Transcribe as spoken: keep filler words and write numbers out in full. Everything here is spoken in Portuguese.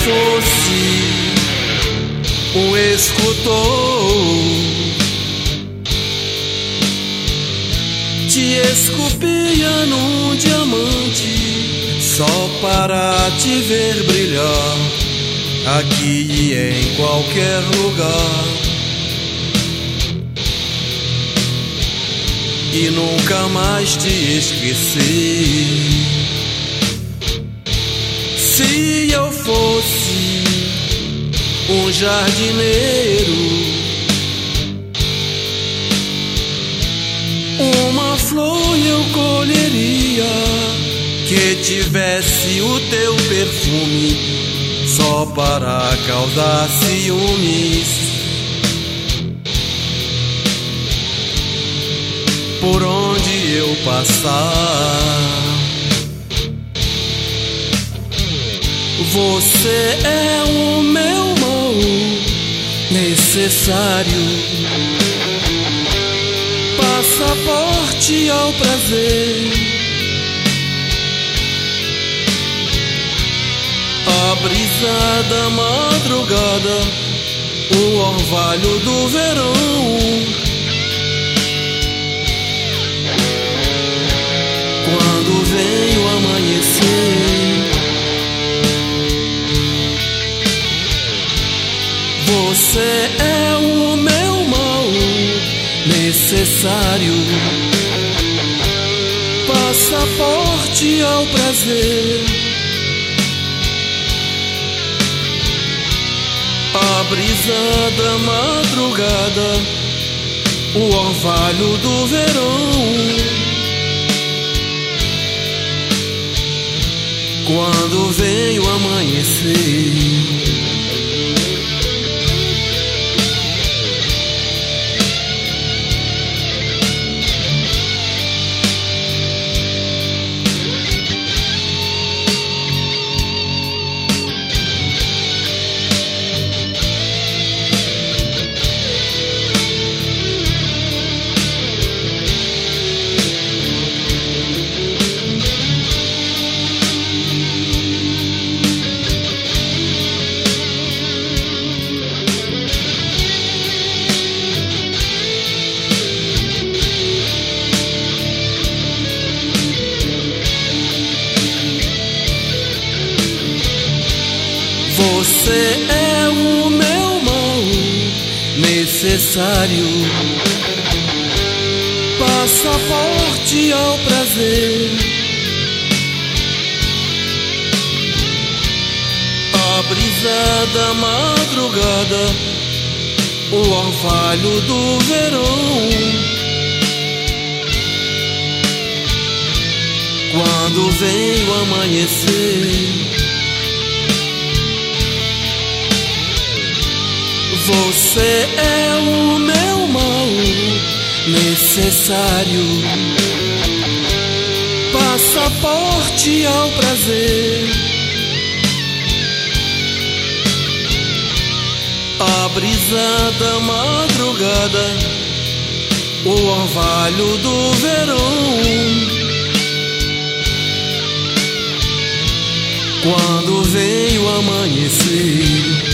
fosse um escultor, te esculpia num diamante só para te ver brilhar aqui e em qualquer lugar, e nunca mais te esquecer. Se eu fosse um jardineiro, uma flor eu colheria que tivesse o teu perfume só para causar ciúmes. Por onde eu passar, você é o meu mal necessário, passaporte ao prazer, a brisa da madrugada, o orvalho do verão. Quando vem o amanhecer, você é o meu mal necessário, passaporte ao prazer, a brisa da madrugada, o orvalho do verão. Quando vem o amanhecer, você é o meu mal necessário, passaporte ao prazer, a brisa da madrugada, o orvalho do verão. Quando vem o amanhecer, você é o meu mal necessário, passaporte ao prazer, a brisa da madrugada, o orvalho do verão. Quando vem o amanhecer,